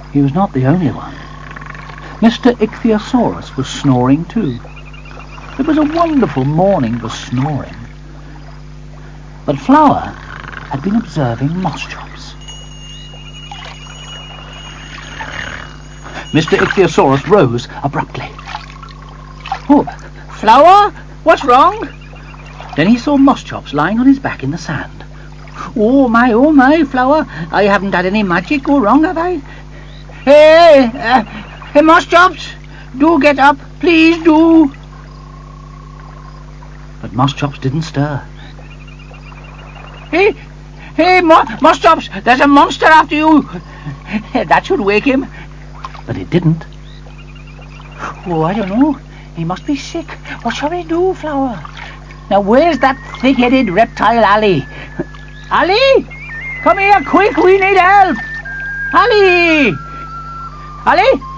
He was not the only one. Mr. Ichthyosaurus was snoring too. It was a wonderful morning for snoring. But Flower had been observing Mosschops. Mr. Ichthyosaurus rose abruptly. "Oh, Flower, what's wrong?" Then he saw Mosschops lying on his back in the sand. Oh my, Flower, I haven't had any magic go wrong, have I? Hey, Mosschops, do get up, please do." But Mosschops didn't stir. Hey, Mosschops, there's a monster after you. That should wake him. But it didn't. Oh, I don't know. He must be sick. What shall we do, Flower? Now, where's that thick-headed reptile, Ali? Ali! Come here, quick, we need help! Ali! Ali?